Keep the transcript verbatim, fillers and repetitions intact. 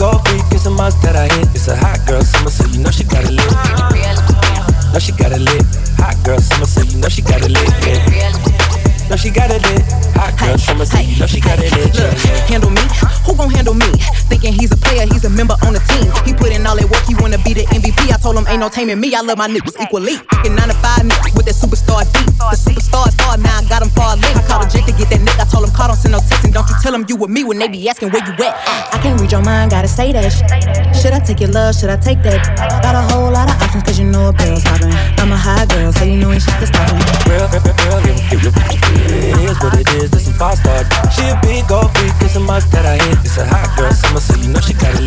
gold freak, it's a must that I hit. It's a hot girl summer, so you know she got it lit. No, she got it lit. Hot girl summer, so you know she got it lit. Yeah. No, she got it lit. Hot girl summer, so you know she got it lit. Look, handle me? Who gon' handle me? Thinking he's a player, he's a member on the team. He put in all that work, he wanna be the M V P. I told him ain't no taming me. I love my niggas equally. Fucking nine to five niggas with that superstar beat. The superstar star, now I got him far lit. I called a Jake to get that nigga. I told him call, don't send no texting. Don't you tell him you with me when they be asking where you at. I can't read your mind, gotta say that shit. Should I take your love? Should I take that? Got a whole lot of options, cause you know a bill's poppin'. I'm a high girl, so you know ain't shit to stop me. Real, real, real, real, it is what it is, this some five star. She a big gold freak, it's a must that I hit. It's a hot girl summer, so you know she got it